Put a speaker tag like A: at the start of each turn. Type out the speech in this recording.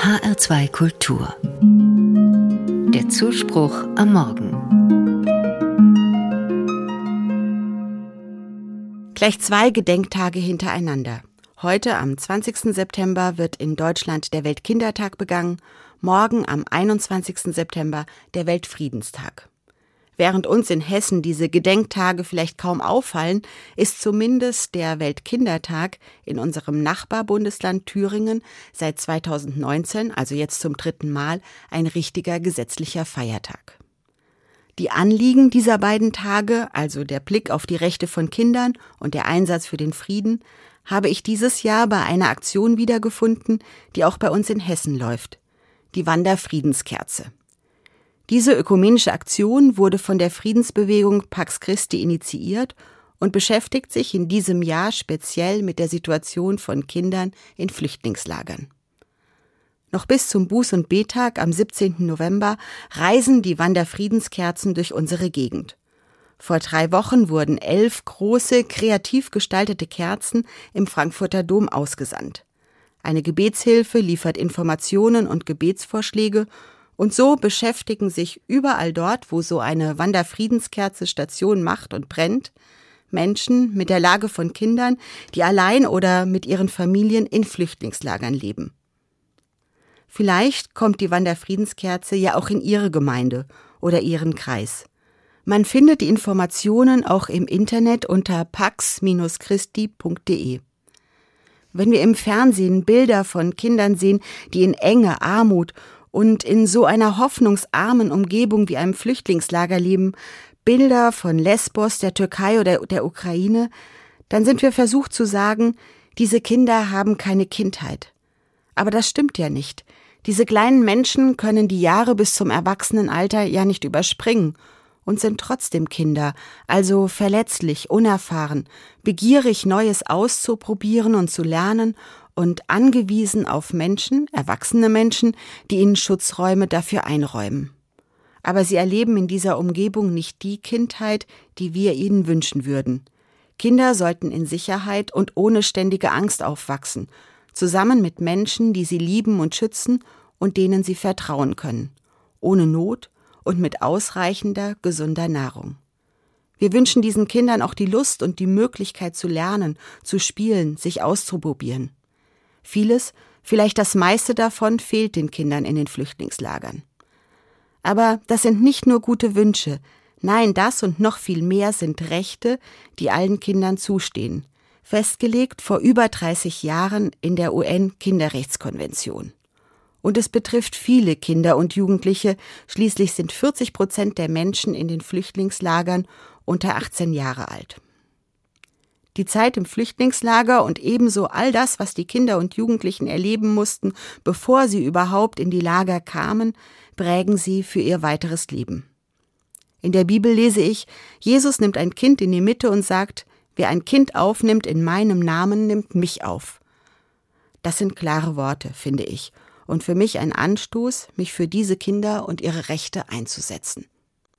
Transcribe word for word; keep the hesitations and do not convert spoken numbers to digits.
A: H R zwei Kultur. Der Zuspruch am Morgen.
B: Gleich zwei Gedenktage hintereinander. Heute am zwanzigsten September wird in Deutschland der Weltkindertag begangen, morgen am einundzwanzigsten September der Weltfriedenstag. Während uns in Hessen diese Gedenktage vielleicht kaum auffallen, ist zumindest der Weltkindertag in unserem Nachbarbundesland Thüringen seit zweitausendneunzehn, also jetzt zum dritten Mal, ein richtiger gesetzlicher Feiertag. Die Anliegen dieser beiden Tage, also der Blick auf die Rechte von Kindern und der Einsatz für den Frieden, habe ich dieses Jahr bei einer Aktion wiedergefunden, die auch bei uns in Hessen läuft: die Wanderfriedenskerze. Diese ökumenische Aktion wurde von der Friedensbewegung Pax Christi initiiert und beschäftigt sich in diesem Jahr speziell mit der Situation von Kindern in Flüchtlingslagern. Noch bis zum Buß- und Bettag am siebzehnten November reisen die Wanderfriedenskerzen durch unsere Gegend. Vor drei Wochen wurden elf große, kreativ gestaltete Kerzen im Frankfurter Dom ausgesandt. Eine Gebetshilfe liefert Informationen und Gebetsvorschläge, und so beschäftigen sich überall dort, wo so eine Wanderfriedenskerze Station macht und brennt, Menschen mit der Lage von Kindern, die allein oder mit ihren Familien in Flüchtlingslagern leben. Vielleicht kommt die Wanderfriedenskerze ja auch in Ihre Gemeinde oder Ihren Kreis. Man findet die Informationen auch im Internet unter pax christi punkt de. Wenn wir im Fernsehen Bilder von Kindern sehen, die in Enge, Armut und in so einer hoffnungsarmen Umgebung wie einem Flüchtlingslager leben, Bilder von Lesbos, der Türkei oder der Ukraine, dann sind wir versucht zu sagen, diese Kinder haben keine Kindheit. Aber das stimmt ja nicht. Diese kleinen Menschen können die Jahre bis zum Erwachsenenalter ja nicht überspringen und sind trotzdem Kinder, also verletzlich, unerfahren, begierig, Neues auszuprobieren und zu lernen und angewiesen auf Menschen, erwachsene Menschen, die ihnen Schutzräume dafür einräumen. Aber sie erleben in dieser Umgebung nicht die Kindheit, die wir ihnen wünschen würden. Kinder sollten in Sicherheit und ohne ständige Angst aufwachsen, zusammen mit Menschen, die sie lieben und schützen und denen sie vertrauen können, ohne Not und mit ausreichender, gesunder Nahrung. Wir wünschen diesen Kindern auch die Lust und die Möglichkeit zu lernen, zu spielen, sich auszuprobieren. Vieles, vielleicht das meiste davon, fehlt den Kindern in den Flüchtlingslagern. Aber das sind nicht nur gute Wünsche, nein, das und noch viel mehr sind Rechte, die allen Kindern zustehen, festgelegt vor über dreißig Jahren in der U N-Kinderrechtskonvention. Und es betrifft viele Kinder und Jugendliche, schließlich sind vierzig Prozent der Menschen in den Flüchtlingslagern unter achtzehn Jahre alt. Die Zeit im Flüchtlingslager und ebenso all das, was die Kinder und Jugendlichen erleben mussten, bevor sie überhaupt in die Lager kamen, prägen sie für ihr weiteres Leben. In der Bibel lese ich, Jesus nimmt ein Kind in die Mitte und sagt, wer ein Kind aufnimmt in meinem Namen, nimmt mich auf. Das sind klare Worte, finde ich, und für mich ein Anstoß, mich für diese Kinder und ihre Rechte einzusetzen.